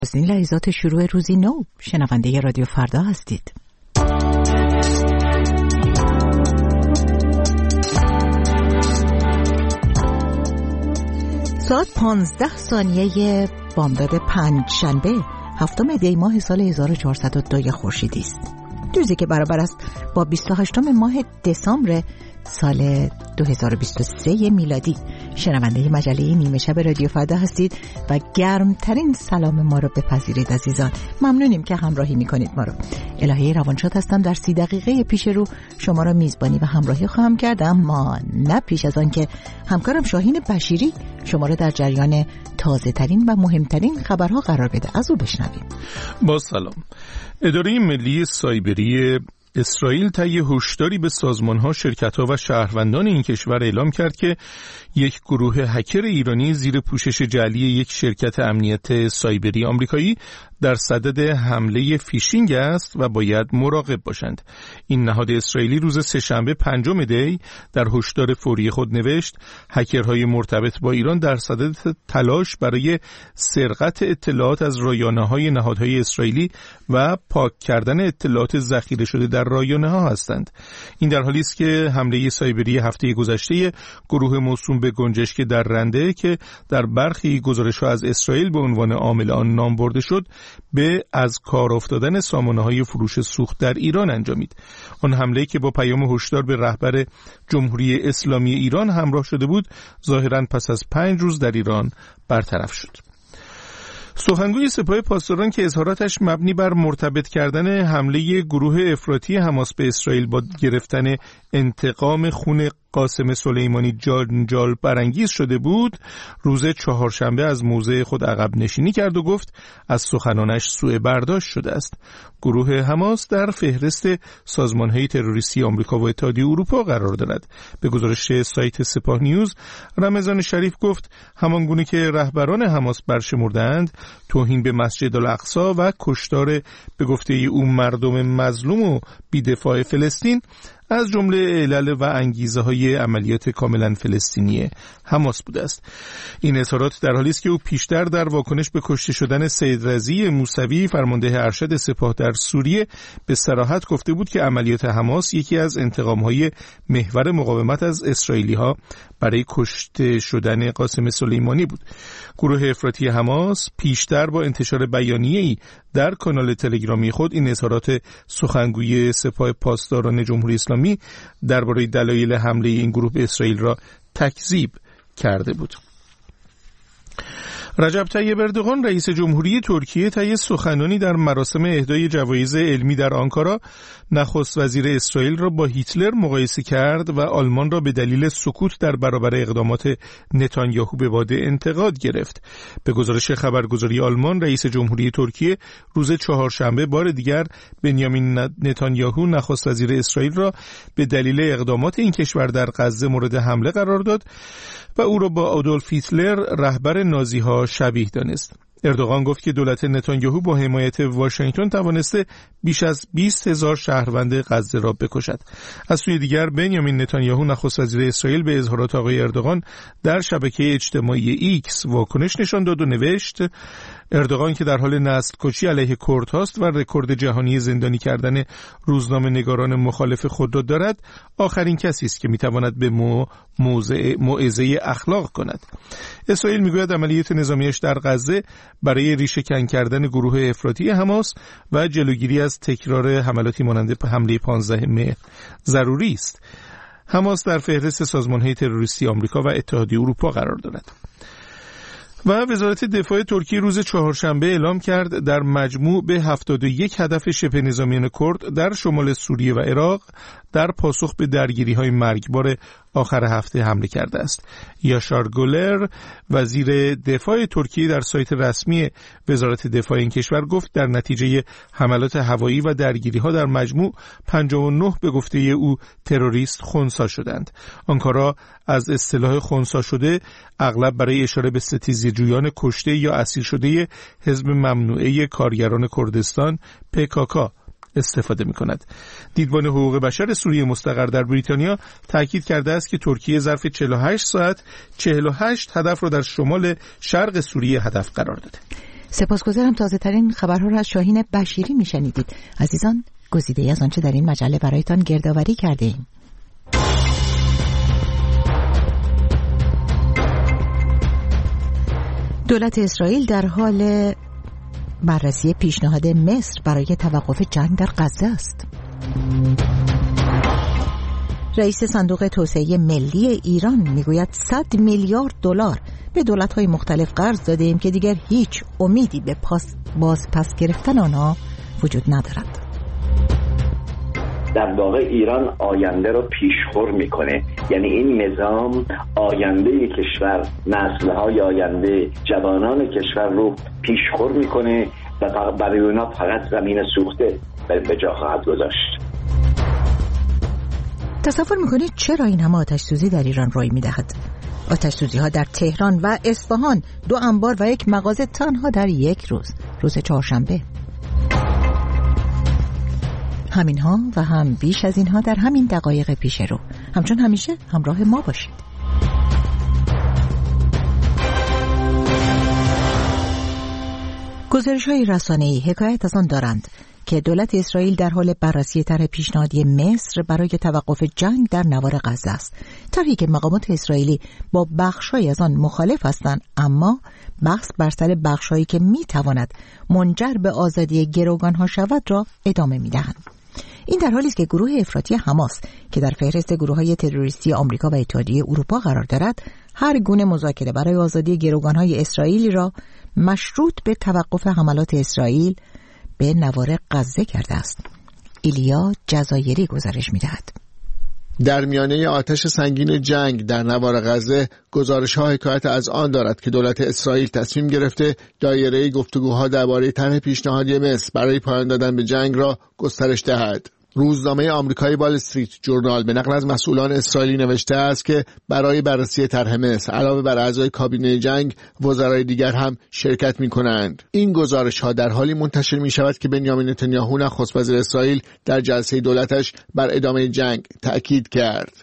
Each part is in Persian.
از این لحظات شروع روزی نو شنونده رادیو فردا هستید. ساعت 15 بامداد پنجشنبه 7 دی ماه سال 1402 خورشیدی است. روزی که برابر است با 28 ماه دسامبر سال 2023 میلادی. شنونده مجله نیمه شب رادیو فردا هستید و گرمترین سلام ما رو بپذیرید عزیزان. ممنونیم که همراهی میکنید ما رو. الهه روانشاد هستم. در 30 دقیقه پیش رو شما را میزبانی و همراهی خواهم کرد، اما نه پیش از آن که همکارم شاهین بشیری شما را در جریان تازه ترین و مهمترین خبرها قرار بده. از او بشنویم. با سلام. اداره ملی سایبری اسرائیل طی هشداری به سازمان‌ها، شرکت‌ها و شهروندان این کشور اعلام کرد که یک گروه هکر ایرانی زیر پوشش جعلی یک شرکت امنیت سایبری آمریکایی در صدد حمله فیشینگ است و باید مراقب باشند. این نهاد اسرائیلی روز سه‌شنبه 5 دی در هشدار فوری خود نوشت: هکرهای مرتبط با ایران در صدد تلاش برای سرقت اطلاعات از رایانه‌های نهادهای اسرائیلی و پاک کردن اطلاعات ذخیره شده در رایانه‌ها هستند. این در حالی است که حمله سایبری هفته گذشته گروه موسوم به گنجشک در رنده که در برخی گزارش‌ها از اسرائیل به عنوان عامل آن نام برده شد، به از کار افتادن سامانه‌های فروش سوخت در ایران انجامید. آن حمله که با پیام هشدار به رهبر جمهوری اسلامی ایران همراه شده بود، ظاهراً پس از 5 روز در ایران برطرف شد. سخنگوی سپاه پاسداران که اظهاراتش مبنی بر مرتبط کردن حمله گروه افراطی حماس به اسرائیل با گرفتن انتقام خون قاسم سلیمانی جنجال برانگیز شده بود، روز چهارشنبه از موضع خود عقب نشینی کرد و گفت از سخنانش سوء برداشت شده است. گروه حماس در فهرست سازمان‌های تروریستی آمریکا و اتحادیه اروپا قرار دارد. به گزارش سایت سپاه نیوز، رمضان شریف گفت همانگونه که رهبران حماس برشمردند توهین به مسجد الاقصی و کشتار به گفته او مردم مظلوم و بی‌دفاع فلسطین از جمله علل و انگیزه های عملیات کاملا فلسطینی حماس بوده است. این اظهارات در حالی است که او پیشتر در واکنش به کشته شدن سید رضی موسوی فرمانده ارشد سپاه در سوریه به صراحت گفته بود که عملیات حماس یکی از انتقام‌های محور مقاومت از اسرائیلی‌ها برای کشته شدن قاسم سلیمانی بود. گروه افراطی حماس پیشتر با انتشار بیانیه‌ای در کانال تلگرامی خود این اظهارات سخنگوی سپاه پاسداران جمهوری اسلامی درباره دلایل حمله این گروه به اسرائیل را تکذیب کرده بود. رجب طیب اردوغان رئیس جمهوری ترکیه طی سخنانی در مراسم اهدای جوایز علمی در آنکارا نخست وزیر اسرائیل را با هیتلر مقایسه کرد و آلمان را به دلیل سکوت در برابر اقدامات نتانیاهو به باد انتقاد گرفت. به گزارش خبرگزاری آلمان، رئیس جمهوری ترکیه روز چهارشنبه بار دیگر بنیامین نتانیاهو نخست وزیر اسرائیل را به دلیل اقدامات این کشور در غزه مورد حمله قرار داد و او را با آدولف هیتلر رهبر نازی‌ها شبیه دانست. اردوغان گفت که دولت نتانیاهو با حمایت واشنگتن توانسته بیش از 20,000 شهروند غزه را بکشد. از سوی دیگر بنیامین نتانیاهو نخست وزیر اسرائیل به اظهارات آقای اردوغان در شبکه اجتماعی ایکس واکنش نشان داد و نوشت: اردوغان که در حال نسل کشی علیه کردهاست و رکورد جهانی زندانی کردن روزنامه‌نگاران مخالف خود را دارد، آخرین کسی است که میتواند به موعظه اخلاق کند. اسرائیل میگوید عملیات نظامیش در غزه برای ریشه‌کن کردن گروه افراطی حماس و جلوگیری از تکرار حملاتی مانند حمله 15 مهر ضروری است. حماس در فهرست سازمان‌های تروریستی آمریکا و اتحادیه اروپا قرار دارد. و وزارت دفاع ترکیه روز چهارشنبه اعلام کرد در مجموع به 71 هدف شبه نظامیان کرد در شمال سوریه و عراق در پاسخ به درگیری‌های مرگبار آخر هفته حمله کرده است. یاشار گولر وزیر دفاع ترکیه در سایت رسمی وزارت دفاع این کشور گفت در نتیجه حملات هوایی و درگیری‌ها در مجموع 59 به گفته او تروریست خنثی شدند. آنکارا از اصطلاح خنثی شده اغلب برای اشاره به ستیزجویان کشته یا اسیر شده حزب ممنوعه کارگران کردستان PKK استفاده می کند. دیدبان حقوق بشر سوریه مستقر در بریتانیا تاکید کرده است که ترکیه ظرف 48 ساعت 48 هدف را در شمال شرق سوریه هدف قرار داده. سپاسگزارم. تازه ترین خبرها را از شاهین بشیری میشنیدید. عزیزان، گزیده از آنچه در این مجله برایتان گردآوری کرده ایم. دولت اسرائیل در حال بررسی پیشنهاد مصر برای توقف جنگ در غزه است. رئیس صندوق توسعه ملی ایران میگوید 100 میلیارد دلار به دولت‌های مختلف قرض داده ایم که دیگر هیچ امیدی به پس گرفتن آنها وجود ندارد. در واقع ایران آینده رو پیشخور میکنه، یعنی این نظام آینده کشور، نسل‌های آینده، جوانان کشور رو پیشخور میکنه و برای اونا فقط زمین سوخته به جا خواهد گذاشت. تصور میکنید چرا این همه آتش سوزی در ایران روی میدهد؟ آتش سوزی ها در تهران و اصفهان، 2 انبار و 1 مغازه تنها در یک روز چهارشنبه. همین ها و هم بیش از اینها در همین دقایق پیش رو. همچون همیشه همراه ما باشید. گزارش‌های رسانه‌ای حکایت از آن دارند که دولت اسرائیل در حال بررسی طرح پیشنهادی مصر برای توقف جنگ در نوار غزه است. طرحی که مقامات اسرائیلی با بخش‌هایی از آن مخالف هستند، اما بحث بر سر بخش‌هایی که می‌تواند منجر به آزادی گروگان‌ها شود را ادامه می‌دهند. این در حالی است که گروه افراطی حماس که در فهرست گروه‌های تروریستی آمریکا و اتحادیه اروپا قرار دارد، هر گونه مذاکره برای آزادی گروگان‌های اسرائیلی را مشروط به توقف حملات اسرائیل به نوار غزه کرده است. ایلیا جزایری گزارش می‌دهد. در میانه آتش سنگین جنگ در نوار غزه، گزارش‌ها حکایت از آن دارد که دولت اسرائیل تصمیم گرفته دایره گفتگوها درباره طرح پیشنهادی مصر برای پایان دادن به جنگ را گسترش دهد. روزنامه آمریکایی وال استریت جورنال به نقل از مسئولان اسرائیلی نوشته است که برای بررسی طرح مصر علاوه بر اعضای کابینه جنگ، وزرای دیگر هم شرکت می‌کنند. این گزارش‌ها در حالی منتشر می‌شود که بنیامین نتانیاهو نخست وزیر اسرائیل در جلسه دولتش بر ادامه جنگ تأکید کرد.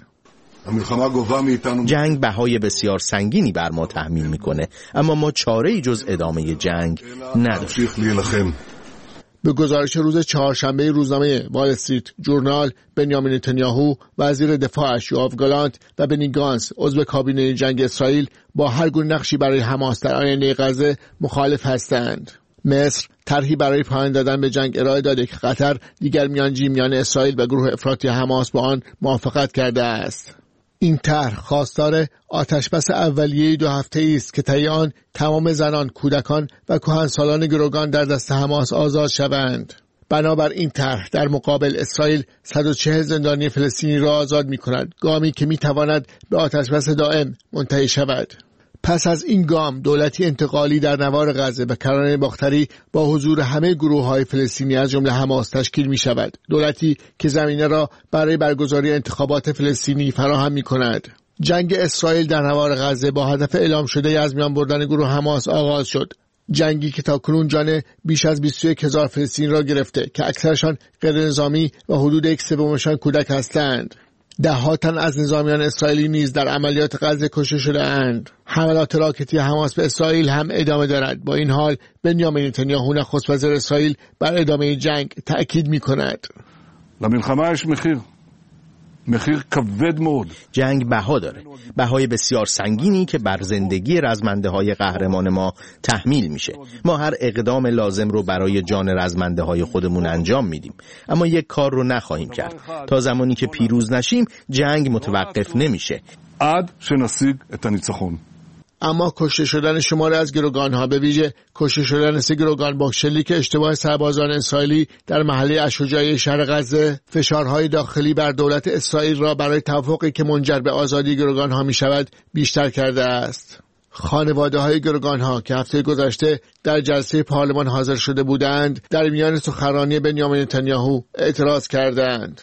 جنگ بهای بسیار سنگینی بر ما تحمیل می‌کنه، اما ما چاره‌ای جز ادامه جنگ نداریم. به گزارش روز چهارشنبه روزنامه وال استریت جورنال، بنیامین نتانیاهو، وزیر دفاعش یوآف گالانت و بنی گانس، عضو کابینه جنگ اسرائیل، با هر گونه نقشی برای حماس در آینده غزه مخالف هستند. مصر طرحی برای پایان دادن به جنگ ارائه داده که قطر دیگر میانجی میان اسرائیل و گروه افراطی حماس با آن موافقت کرده است. این طرح خواستار آتشبس اولیه 2 هفته‌ای است که طی آن تمام زنان، کودکان و کهنسالان گروگان در دست حماس آزاد شوند. بنابر این طرح در مقابل اسرائیل 140 زندانی فلسطینی را آزاد می‌کند، گامی که می‌تواند به آتشبس دائم منتهی شود. پس از این گام، دولتی انتقالی در نوار غزه به کرانه باختری با حضور همه گروه‌های فلسطینی از جمله حماس تشکیل می‌شود. دولتی که زمینه را برای برگزاری انتخابات فلسطینی فراهم می‌کند. جنگ اسرائیل در نوار غزه با هدف اعلام شده از میان بردن گروه حماس آغاز شد. جنگی که تاکنون جان بیش از 21,000 فلسطینی را گرفته که اکثرشان غیر نظامی و حدود 1/3 کودک هستند. 10 تن از نظامیان اسرائیلی نیز در عملیات غزه کشته شده‌اند. حملات راکتی حماس به اسرائیل هم ادامه دارد. با این حال بنیامین نتانیاهو نخست وزیر اسرائیل بر ادامه جنگ تأکید می‌کند. محیر کبد مود. جنگ بها داره، بهای بسیار سنگینی که بر زندگی رزمنده های قهرمان ما تحمیل میشه. ما هر اقدام لازم رو برای جان رزمنده های خودمون انجام میدیم، اما یک کار رو نخواهیم کرد. تا زمانی که پیروز نشیم جنگ متوقف نمیشه. عد شناسیگ اتنیتسخون. اما کشته شدن شماری از گروگان‌ها، به ویژه کشته شدن 3 گروگان با شلیک اشتباه سربازان اسرائیلی در محله اشجاعی شهر غزه، فشارهای داخلی بر دولت اسرائیل را برای توافقی که منجر به آزادی گروگان‌ها می‌شود بیشتر کرده است. خانواده‌های گروگان‌ها که هفته گذشته در جلسه پارلمان حاضر شده بودند، در میان سخنرانی بنیامین نتانیاهو اعتراض کردند.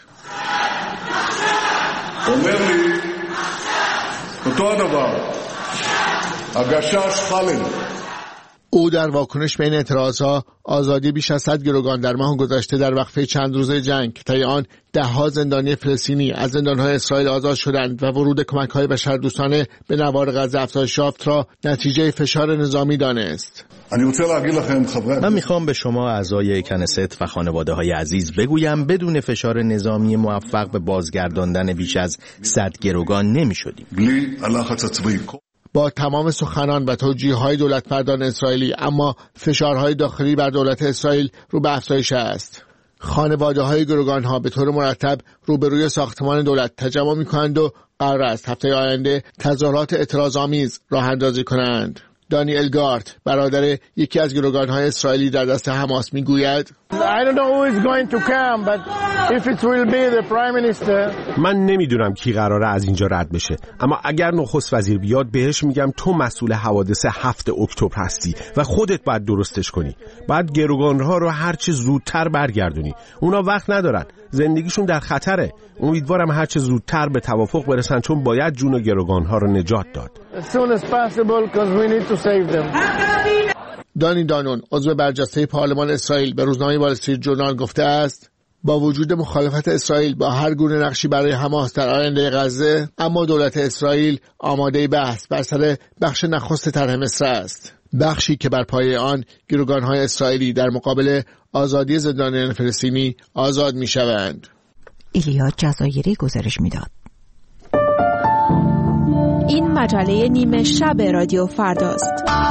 او در واکنش به این اعتراضها آزادی بیش از 100 گروگان در ماه گذشته در وقفه چند روزه جنگ که طی آن 10 زندانی فلسطینی از زندان‌های اسرائیل آزاد شدند و ورود کمک‌های بشردوستانه به نوار غزه افزایش یافت را نتیجه فشار نظامی دانست. من میخوام به شما اعضای کنست و خانواده های عزیز بگویم بدون فشار نظامی موفق به بازگرداندن بیش از 100 گروگان نمیشدیم. با تمام سخنان و توجیه‌های دولتمردان اسرائیلی، اما فشارهای داخلی بر دولت اسرائیل رو به افزایش است. خانواده‌های گروگان‌ها به طور مرتب روبروی ساختمان دولت تجمع می‌کنند و قرار است هفته آینده تظاهرات اعتراض‌آمیز راه اندازی کنند. دانیل گارت، برادر یکی از گروگان‌های اسرائیلی در دست حماس، میگوید من نمیدونم کی قراره از اینجا رد بشه، اما اگر نخست وزیر بیاد بهش میگم تو مسئول حوادث 7 اکتبر هستی و خودت باید درستش کنی. باید گروگان‌ها رو هرچه زودتر برگردونی. اونا وقت ندارن، زندگیشون در خطره. امیدوارم هرچه زودتر به توافق برسن، چون باید جون گروگان‌ها رو نجات داد. دانی دانون، عضو برجسته پارلمان اسرائیل، به روزنامه وال استریت جورنال گفته است با وجود مخالفت اسرائیل با هر گونه نقشی برای حماس در آینده غزه، اما دولت اسرائیل آماده بحث بر سر بخش نخست طرح مصر است، بخشی که بر پایه آن گروگان‌های اسرائیلی در مقابل آزادی زندانیان فلسطینی آزاد می‌شوند. ایلیا جزایری گزارش می‌داد. این مجله نیمه شب رادیو فرداست.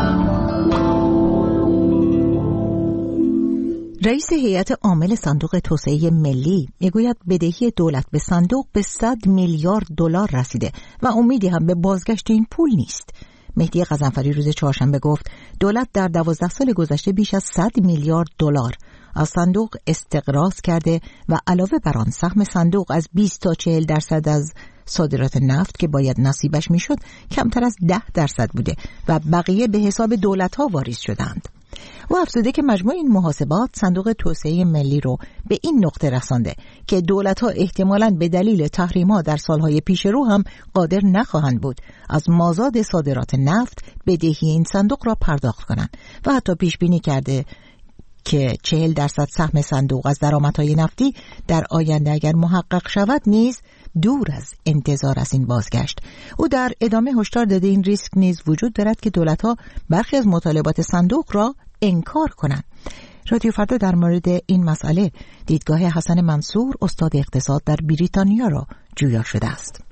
رئیس هیئت عامل صندوق توسعه ملی میگوید بدهی دولت به صندوق به 100 میلیارد دلار رسیده و امیدی هم به بازگشت این پول نیست. مهدی غضنفری روز چهارشنبه گفت دولت در 12 سال گذشته بیش از 100 میلیارد دلار از صندوق استقراض کرده و علاوه بر آن سهم صندوق از 20 تا 40% از صادرات نفت که باید نصیبش میشد کمتر از 10% بوده و بقیه به حساب دولت‌ها واریز شدند. او افزوده که مجموع این محاسبات صندوق توسعه ملی رو به این نقطه رسانده که دولت‌ها احتمالاً به دلیل تحریم‌ها در سالهای پیش رو هم قادر نخواهند بود از مازاد صادرات نفت بدهی این صندوق را پرداخت کنند و حتی پیش بینی کرده که 40% سهم صندوق از درآمدهای نفتی در آینده اگر محقق شود نیز دور از انتظار از این بازگشت. او در ادامه هشدار داده این ریسک نیز وجود دارد که دولت‌ها برخی از مطالبات صندوق را انکار کنند. رادیو فردا در مورد این مسئله دیدگاه حسن منصور، استاد اقتصاد در بریتانیا را جویا شده است.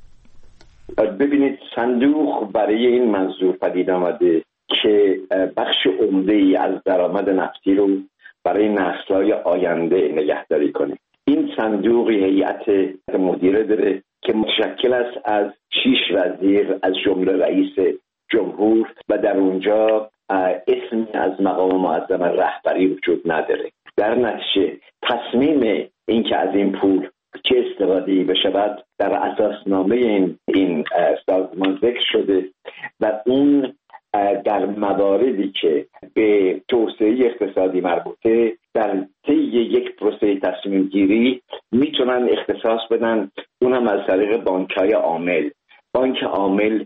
ببینید، صندوق برای این منظور پدید آمده که بخش عمده‌ای از درآمد نفتی رو برای نسل‌های آینده نگهداری کنه. این صندوق هیئت مدیره داره که متشکل است از 6 وزیر از جمله رئیس جمهور و در اونجا اسمی از مقام معظم رهبری وجود نداره. در نتیجه تصمیم این که از این پول چه استفاده بشود در اساسنامه این سازمان ذکر شده و اون در مواردی که به توسعه اقتصادی مربوطه در طی یک پروسه تصمیم گیری میتونن اختصاص بدن، اونم از طریق بانک‌های عامل. بانک عامل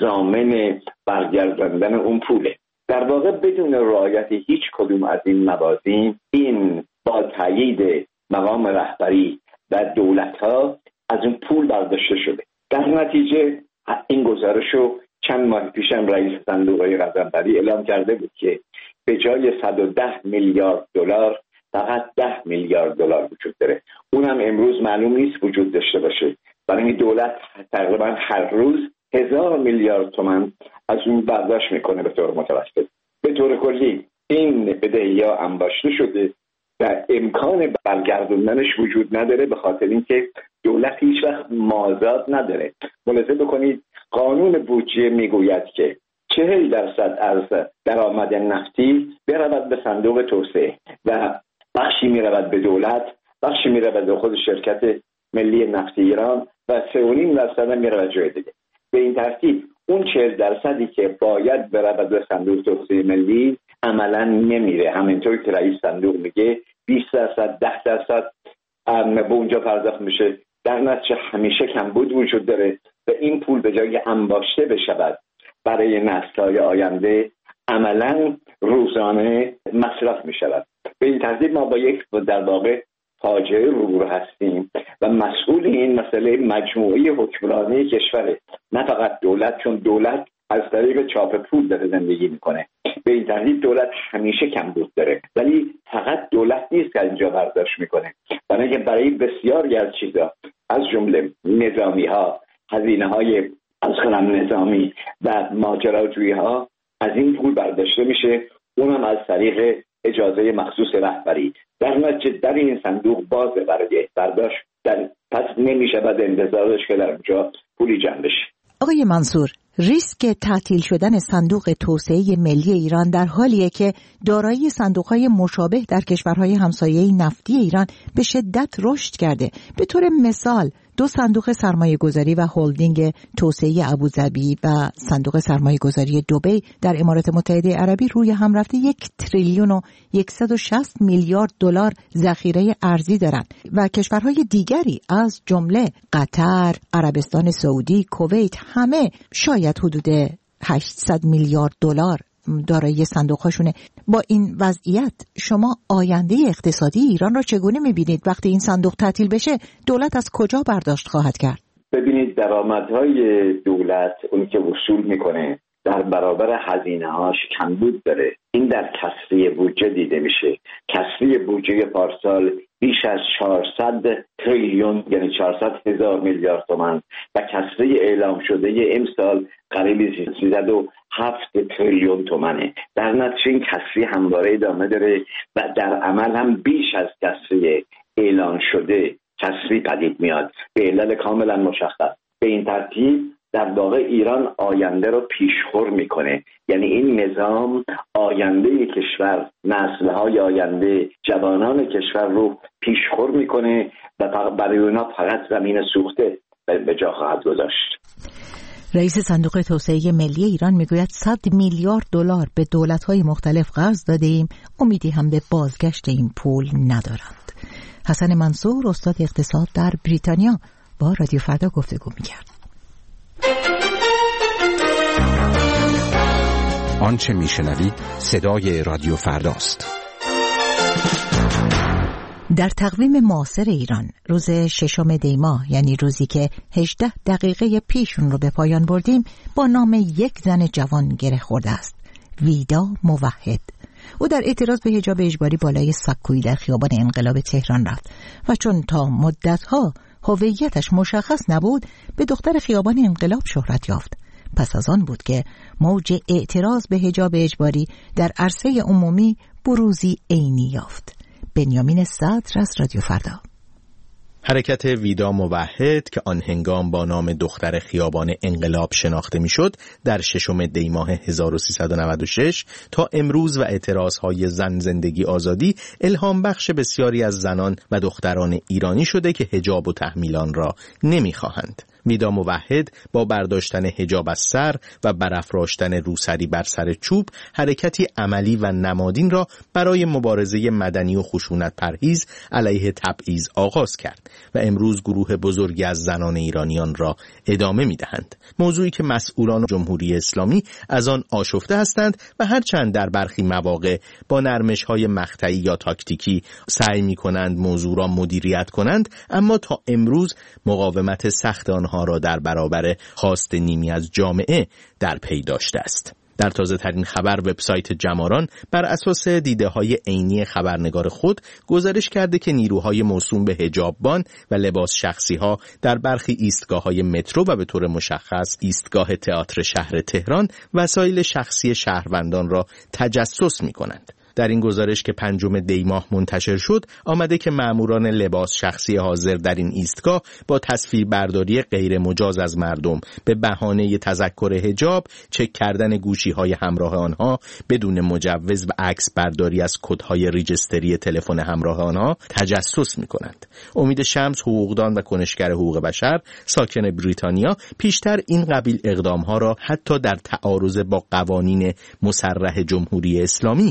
ضامن برگرداندن اون پوله. در واقع بدون رعایت هیچ کدوم از این موازین، این با تایید مقام رهبری و دولت‌ها از اون پول برداشته شده. در نتیجه این گزارشو چند ماه پیشم رئیس صندوق غضنفری اعلام کرده بود که به جای 110 میلیارد دلار فقط 10 میلیارد دلار وجود داره. اونم امروز معلوم نیست وجود داشته باشه. برای دولت تقریبا هر روز 1000 میلیارد تومان از اون برداشت میکنه به طور متوسط. به طور کلی این بدهی‌ها انباشته شده و امکان برگردوندنش وجود نداره، به خاطر اینکه دولت هیچ وقت مازاد نداره. ملاحظه بکنید قانون بودجه میگوید که 40% از درآمد نفتی برود به صندوق توسعه و بخشی میرود به دولت، بخشی میرود به خود شرکت ملی نفت ایران و 3.5% میرود جای دیگه. به این ترتیب اون 40% که باید برود به صندوق توسعه ملی عملا نمیره. همینطور که رئیس صندوق میگه 20%، 10% به اونجا پرداخت میشه. در نتیجه همیشه کمبود وجود داره و این پول به جای انباشته بشود برای نسل‌های آینده عملا روزانه مصرف میشود. به این ترتیب ما با یک در واقع فاجعه روبرو هستیم و مسئول این مسئله مجموعه حکمرانی کشوره، نه فقط دولت، چون دولت از طریق چاپ پول داره زندگی میکنه. به این ترتیب دولت همیشه کمبود داره، ولی فقط دولت نیست که اینجا برداشت میکنه، برای بسیاری از چیزا از جمله نظامی ها، هزینه های نظامی و ماجراجویی ها از این پول برداشته میشه، اونم از طریق اجازه مخصوص رهبری. در نتیجه در این صندوق بازه برای برداشت، پس نمیشه بعد انتظارش که در اونجا پولی جمع بشه. آقای منصور، ریسک تعطیل شدن صندوق توسعه ملی ایران در حالیه که دارایی صندوق‌های مشابه در کشورهای همسایه نفتی ایران به شدت رشد کرده. به طور مثال 2 صندوق سرمایه‌گذاری و هلدینگ توسعه ابوظبی و صندوق سرمایه‌گذاری دبی در امارات متحده عربی روی هم رفته 1,160 میلیارد دلار ذخیره ارزی دارند و کشورهای دیگری از جمله قطر، عربستان سعودی، کویت همه شاید حدود 800 میلیارد دلار دارایی صندوق‌هاشونه. با این وضعیت شما آینده اقتصادی ایران را چگونه می‌بینید؟ وقتی این صندوق تعطیل بشه دولت از کجا برداشت خواهد کرد؟ ببینید درآمدهای دولت اون که وصول میکنه در برابر هزینه‌هاش کمبود داره. این در کسری بودجه دیده میشه. کسری بودجه پارسال بیش از 400 تریلیون یعنی 400,000 میلیارد تومان و کسری اعلام شده امسال قریب 307 تریلیون تومانه. در نتیجه این کسری همواره ادامه داره و در عمل هم بیش از کسری اعلان شده کسری پدید میاد به علت کاملا مشخص. به این ترتیب در واقع ایران آینده رو پیشخور میکنه، یعنی این نظام آینده کشور، نسل‌های آینده، جوانان کشور رو پیشخور میکنه و برای اونا فقط زمین سوخته به جا خواهد گذاشت. رئیس صندوق توسعه ملی ایران میگوید 100 میلیارد دلار به دولت‌های مختلف قرض دادیم، امیدی هم به بازگشت این پول ندارند. حسن منصور، استاد اقتصاد در بریتانیا، با رادیو فردا گفتگو میکرد. آنچه میشنوید صدای رادیو فرداست. در تقویم معاصر ایران روز 6 دی ماه، یعنی روزی که 18 دقیقه پیش اون رو به پایان بردیم، با نام یک زن جوان گره خورده است، ویدا موحد. او در اعتراض به حجاب اجباری بالای سکویی در خیابان انقلاب تهران رفت و چون تا مدتها هویتش مشخص نبود به دختر خیابان انقلاب شهرت یافت. پس از آن بود که موج اعتراض به حجاب اجباری در عرصه عمومی بروزی عینی یافت. بنیامین صدر از رادیو فردا. حرکت ویدا موحد که آن هنگام با نام دختر خیابان انقلاب شناخته میشد، در 6 دی ماه 1396 تا امروز و اعتراضهای زن زندگی آزادی الهام بخش بسیاری از زنان و دختران ایرانی شده که حجاب و تحمیل آن را نمیخواهند. ویدا موحد با برداشتن حجاب از سر و برافراشتن روسری بر سر چوب حرکتی عملی و نمادین را برای مبارزه مدنی و خشونت پرهیز علیه تبعیض آغاز کرد و امروز گروه بزرگی از زنان ایرانیان را ادامه می‌دهند. موضوعی که مسئولان جمهوری اسلامی از آن آشفته هستند و هرچند در برخی مواقع با نرمش‌های مقطعی یا تاکتیکی سعی می‌کنند موضوع را مدیریت کنند، اما تا امروز مقاومت سخت آنها را در برابر خواست نیمی از جامعه در پی داشته است. در تازه ترین خبر وبسایت جماران بر اساس دیده های عینی خبرنگار خود گزارش کرده که نیروهای موسوم به حجاببان و لباس شخصی ها در برخی ایستگاه های مترو و به طور مشخص ایستگاه تئاتر شهر تهران وسایل شخصی شهروندان را تجسس می کنند. در این گزارش که 5 دی ماه منتشر شد آمده که ماموران لباس شخصی حاضر در این ایستگاه با تصویربرداری غیر مجاز از مردم به بهانه تذکر حجاب، چک کردن گوشی‌های همراه آنها بدون مجوز و عکس برداری از کدهای ریجستری تلفن همراه آنها تجسس می‌کنند. امید شمس، حقوقدان و کنشگر حقوق بشر ساکن بریتانیا، پیشتر این قبیل اقدام‌ها را حتی در تعارض با قوانین مصرح جمهوری اسلامی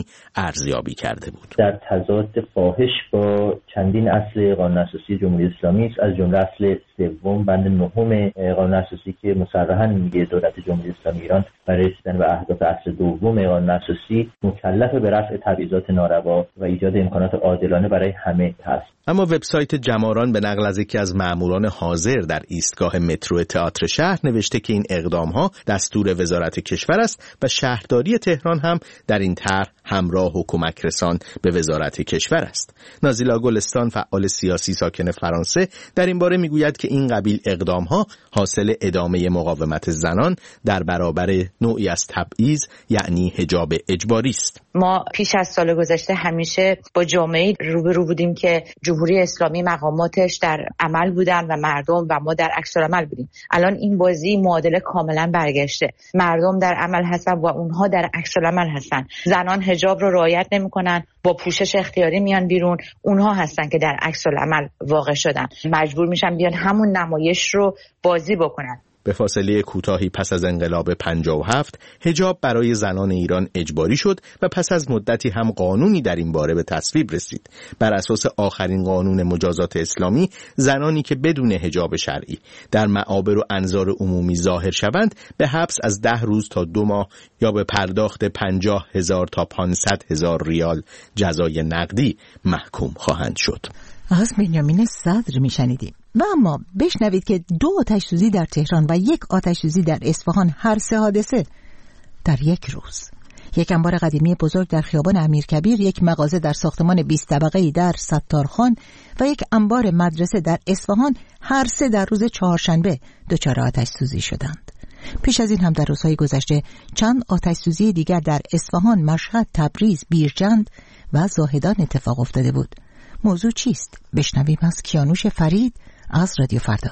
ارزیابی کرده بود. در تضاد فاحش با چندین اصل قانون اساسی جمهوری اسلامی است، از جمله اصل سوم بند 9 قانون اساسی که مصرحاً میگه دولت جمهوری اسلامی ایران برای رسیدن به اهداف اصل دوم قانون اساسی مکلف به رفع تبعیضات ناروا و ایجاد امکانات عادلانه برای همه هست. اما وبسایت جماران به نقل از یکی از ماموران حاضر در ایستگاه مترو تئاتر شهر نوشته که این اقدام‌ها دستور وزارت کشور است و شهرداری تهران هم در این طرح همراه و کمک رسان به وزارت کشور است. نازیلا گلستان، فعال سیاسی ساکن فرانسه، در این باره میگوید که این قبیل اقدام‌ها حاصل ادامه مقاومت زنان در برابر نوعی از تبعیض، یعنی حجاب اجباری است. ما پیش از سال گذشته همیشه با جامعه روبرو بودیم که جمهوری اسلامی مقاماتش در عمل بودن و مردم و ما در عکس العمل بودیم. الان این بازی معادله کاملا برگشته. مردم در عمل هستن و اونها در عکس العمل هستن. زنان حجاب رو رعایت نمی‌کنن، با پوشش اختیاری میان بیرون. اونها هستن که در عکس العمل واقع شدن. مجبور میشن بیان همون نمایش رو بازی بکنن. به فاصله کوتاهی پس از انقلاب 57 حجاب برای زنان ایران اجباری شد و پس از مدتی هم قانونی در این باره به تصویب رسید. بر اساس آخرین قانون مجازات اسلامی، زنانی که بدون حجاب شرعی در معابر و انظار عمومی ظاهر شوند به حبس از 10 روز تا 2 ماه یا به پرداخت 50,000 تا 500,000 ریال جزای نقدی محکوم خواهند شد. از بنیامین صدر میشنیدیم. و اما بشنوید که 2 آتش‌سوزی در تهران و 1 آتش‌سوزی در اصفهان، هر 3 حادثه در یک روز. یک انبار قدیمی بزرگ در خیابان امیرکبیر، 1 مغازه در ساختمان 20 طبقه‌ای در ستارخان و 1 انبار مدرسه در اصفهان، هر 3 در روز چهارشنبه دچار آتش‌سوزی شدند. پیش از این هم در روزهای گذشته چند آتش‌سوزی دیگر در اصفهان، مشهد، تبریز، بیرجند و زاهدان اتفاق افتاده بود. موضوع چیست؟ بشنویم از کیانوش فرید از رادیو فردا.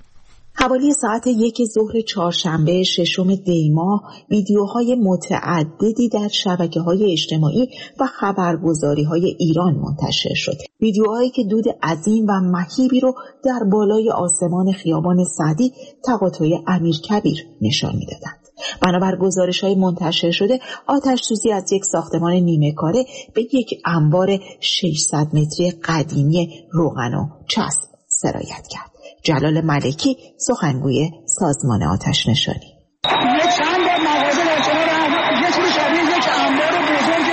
حوالی ساعت 1 ظهر چهارشنبه 6 دی ماه ویدیوهای متعددی در شبکه‌های اجتماعی و خبرگزاری‌های ایران منتشر شد. ویدیوهایی که دود عظیم و مهیبی رو در بالای آسمان خیابان سعدی تقاطع امیرکبیر نشان می‌دادند. بنابر گزارش‌های منتشر شده، آتش‌سوزی از یک ساختمان نیمه کاره به یک انبار 600 متری قدیمی روغن و چسب سرایت کرد. جلال ملکی، سخنگوی سازمان آتش نشانی: چند بار مغازه در کنار هم یه جور شبیه یک انبار بزرگ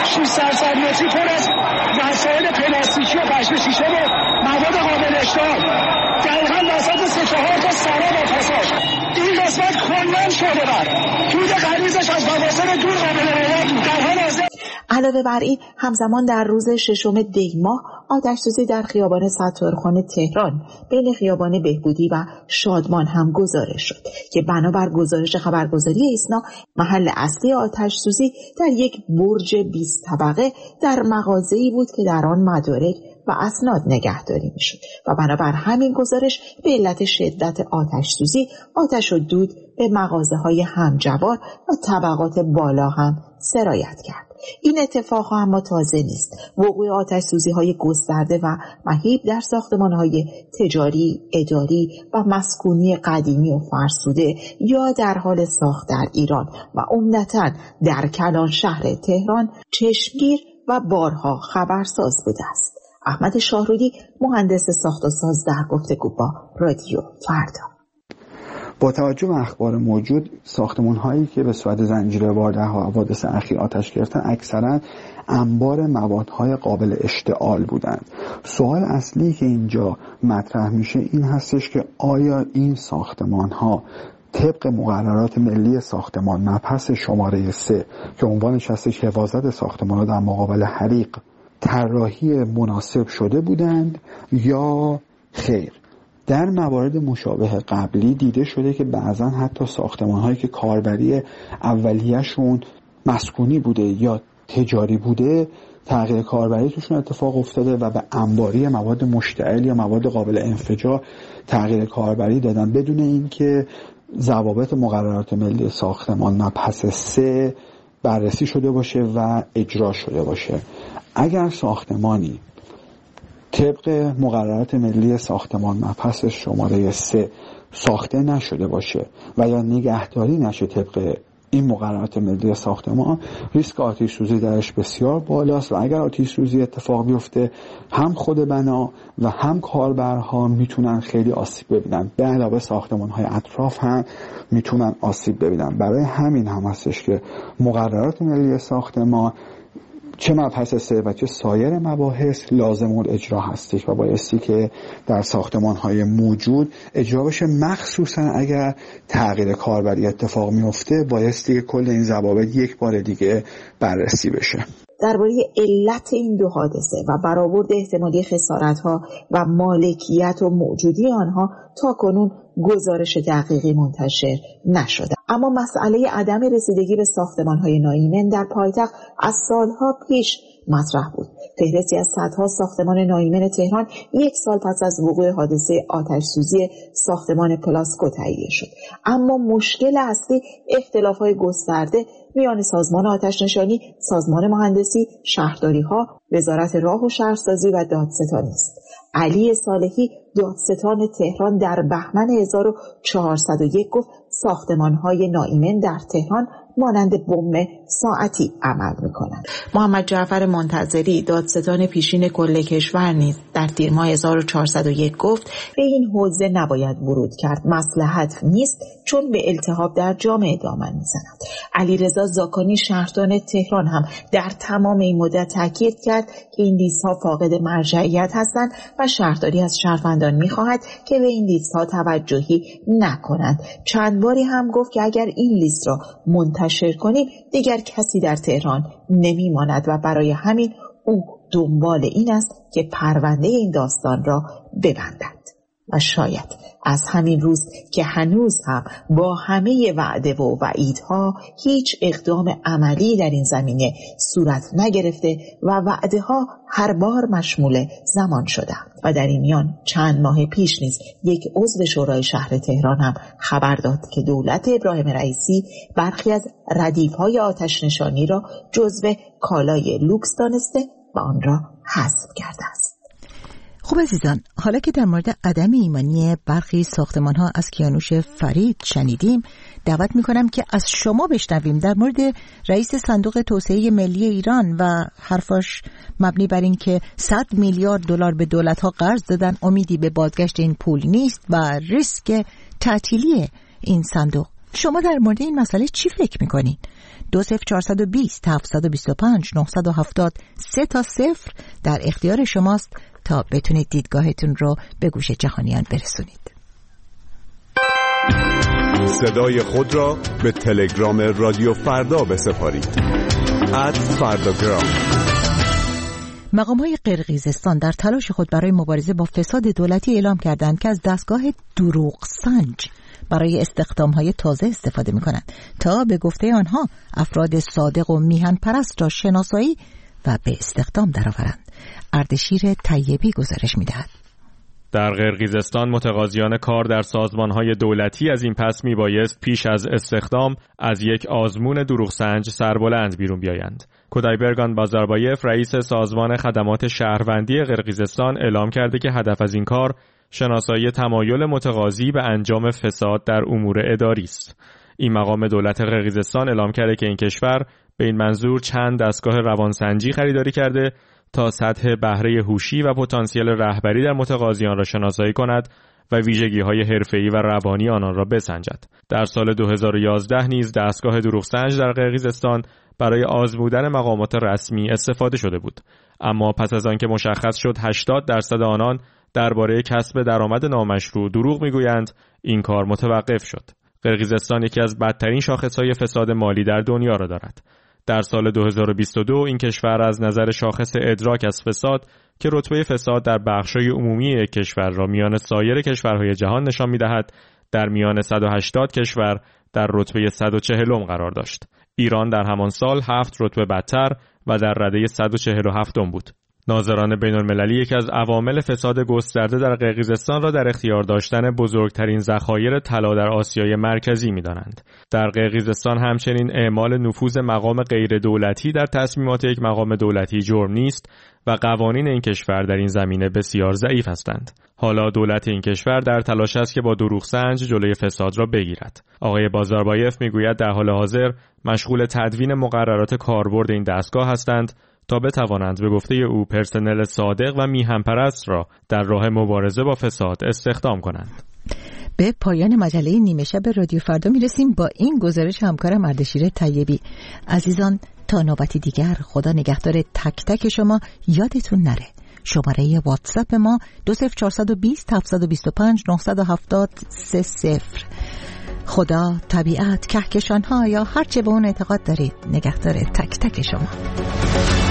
600 متری پر از وسایل پلاستیکی و پشم شیشه و مواد قابل اشتعال دقیقاً وسط 3-4 تا سراب و پاساژ. این قسمت کاملا شده بر دود غلیظش از فواصل دور قابل رعایت بود. در حال حاضر علاوه بر این، همزمان در روز 6 دی ماه آتش‌سوزی در خیابان ستارخان تهران بین خیابان بهبودی و شادمان هم گزارش شد که بنابر گزارش خبرگزاری ایسنا، محل اصلی آتش‌سوزی در یک برج 20 طبقه در مغازه‌ای بود که در آن مدارک و اسناد نگهداری می‌شد و بنابر همین گزارش به علت شدت آتش‌سوزی، آتش و دود به مغازه‌های همجوار و طبقات بالا هم سرایت کرد. این اتفاق اما تازه نیست. وقوع آتش‌سوزی‌های گسترده و مهیب در ساختمان‌های تجاری، اداری و مسکونی قدیمی و فرسوده یا در حال ساخت در ایران و عمدتاً در کلان شهر تهران چشمگیر و بارها خبرساز بوده است. احمد شاهرودی، مهندس ساخت و ساز، در گفتگو با رادیو فردا: با توجه به اخبار موجود، ساختمان‌هایی که به صورت زنجیره‌وار در حوادث اخیر آتش گرفتن اکثراً انبار موادهای قابل اشتعال بودند. سوال اصلی که اینجا مطرح میشه این هستش که آیا این ساختمان‌ها طبق مقررات ملی ساختمان مبحث شماره 3 که عنوانش هستش حفاظت ساختمان‌ها در مقابل حریق طراحی مناسب شده بودند یا خیر؟ در موارد مشابه قبلی دیده شده که بعضا حتی ساختمان‌هایی که کاربری اولیه‌شون مسکونی بوده یا تجاری بوده، تغییر کاربری توشون اتفاق افتاده و به انباری مواد مشتعل یا مواد قابل انفجار تغییر کاربری دادن بدون اینکه ضوابط مقررات ملی ساختمان مبحث 3 بررسی شده باشه و اجرا شده باشه. اگر ساختمانی طبق مقررات ملی ساختمان مبحث شماره 3 ساخته نشده باشه و یا نگهداری نشه طبق این مقررات ملی ساختمان ریسک آتش سوزی درش بسیار بالاست و اگر آتش سوزی اتفاق بیفته هم خود بنا و هم کاربرها میتونن خیلی آسیب ببینن، به علاوه ساختمان‌های اطراف هم میتونن آسیب ببینن. برای همین هم هستش که مقررات ملی ساختمان چه مبحث 3 و چه سایر مباحث لازم الاجرا هستش و بایستی که در ساختمان‌های موجود اجرا بشه، مخصوصا اگر تغییر کاربری اتفاق میفته بایستی که کل این ضوابط یک بار دیگه بررسی بشه. درباره علت این دو حادثه و برآورد احتمالی خسارت‌ها و مالکیت و موجودی آنها تاکنون گزارش دقیقی منتشر نشده. اما مسئله عدم رسیدگی به ساختمان‌های ناایمن در پایتخت از سالها پیش مطرح بود. فهرستی از صدها ساختمان ناایمن تهران 1 سال پس از وقوع حادثه آتش سوزی ساختمان پلاسکو تهیه شد. اما مشکل اصلی اختلاف‌های گسترده میان سازمان آتش نشانی، سازمان مهندسی، شهرداری‌ها، وزارت راه و شهرسازی و دادستانی است. علی صالحی دادستان تهران در بهمن 1401 گفت ساختمان‌های ناایمن در تهران مانند بم ساعتی عمل می‌کنند. محمد جعفر منتظری دادستان پیشین کل کشور نیز در تیر ماه 1401 گفت به این حوزه نباید ورود کرد، مصلحت نیست چون به التهاب در جامعه دامن می‌زند. علیرضا زاکانی شهردار تهران هم در تمام این مدت تاکید کرد که این لیست‌ها فاقد مرجعیت هستند و شهرداری از شهروندان می‌خواهد که به این لیست‌ها توجهی نکنند. چند باری هم گفت که اگر این لیست را منتشر کنیم دیگر کسی در تهران نمی‌ماند و برای همین او دنبال این است که پرونده این داستان را ببندند. و شاید از همین روز که هنوز هم با همه وعده و وعیدها هیچ اقدام عملی در این زمینه صورت نگرفته و وعده ها هر بار مشمول زمان شده و در این میان چند ماه پیش نیز یک عضو شورای شهر تهران هم خبر داد که دولت ابراهیم رئیسی برخی از ردیف‌های آتش نشانی را جزو کالای لوکس دانسته و آن را حذف کرده است. خب عزیزان، حالا که در مورد عدم ایمانی برخی ساختمان‌ها از کیانوش فرید شنیدیم، دعوت می‌کنم که از شما بشنویم در مورد رئیس صندوق توسعه ملی ایران و حرفاش مبنی بر این که 100 میلیارد دلار به دولت‌ها قرض دادن، امیدی به بازگشت این پول نیست و ریسک تعطیلی این صندوق. شما در مورد این مسئله چی فکر می‌کنین؟ 20420 725 970 3 در اختیار شماست تا بتونید دیدگاهتون رو به گوش جهانیان برسونید. صدای خود را به تلگرام رادیو فردا بسپارید. @فرداگرام. مقام‌های قرقیزستان در تلاش خود برای مبارزه با فساد دولتی اعلام کردند که از دستگاه دروغ سنج برای استخدام‌های تازه استفاده می‌کنند تا به گفته آنها افراد صادق و میهن پرست را شناسایی و به استخدام درآورند. اردشیر طیبی گزارش می‌دهد. در قرقیزستان متقاضیان کار در سازمان‌های دولتی از این پس میبایست پیش از استخدام از یک آزمون دروغسنج سربلند بیرون بیایند. کودایبرگان بازاربایف رئیس سازمان خدمات شهروندی قرقیزستان اعلام کرده که هدف از این کار شناسایی تمایل متقاضی به انجام فساد در امور اداری است. این مقام دولت قرقیزستان اعلام کرده که این کشور به این منظور چند دستگاه روانسنجی خریداری کرده تا سطح بهره هوشی و پتانسیل رهبری در متقاضیان را شناسایی کند و ویژگی‌های حرفه‌ای و روانی آنان را بسنجد. در سال 2011 نیز دستگاه دروغسنج در قرقیزستان برای آزمودن مقامات رسمی استفاده شده بود، اما پس از آنکه مشخص شد 80% آنان درباره کسب درآمد نامشروع دروغ میگویند، این کار متوقف شد. قرقیزستان یکی از بدترین شاخص‌های فساد مالی در دنیا را دارد. در سال 2022 این کشور از نظر شاخص ادراک از فساد که رتبه فساد در بخش‌های عمومی کشور را میان سایر کشورهای جهان نشان می‌دهد، در میان 180 کشور در رتبه 140 قرار داشت. ایران در همان سال 7 رتبه بدتر و در رده 147 بود. ناظران بین‌المللی یکی از عوامل فساد گسترده در قرقیزستان را در اختیار داشتن بزرگترین ذخایر طلا در آسیای مرکزی می‌دانند. در قرقیزستان همچنین اعمال نفوذ مقام غیر دولتی در تصمیمات یک مقام دولتی جرم نیست و قوانین این کشور در این زمینه بسیار ضعیف هستند. حالا دولت این کشور در تلاش است که با دروغسنج جلوی فساد را بگیرد. آقای بازاربایف میگوید در حال حاضر مشغول تدوین مقررات کاربرد این دستگاه هستند تا بتوانند به گفته او پرسنل صادق و میهن‌پرست را در راه مبارزه با فساد استخدام کنند. به پایان مجله نیمه شب رادیو فردا میرسیم با این گزارش همکارم اردشیر طیبی. عزیزان تا نوبتی دیگر خدا نگهدار تک تک شما. یادتون نره شماره واتساپ ما 20420 725 970 30. خدا، طبیعت، کهکشان‌ها یا هر چه به اون اعتقاد دارید نگهدار تک تک شما.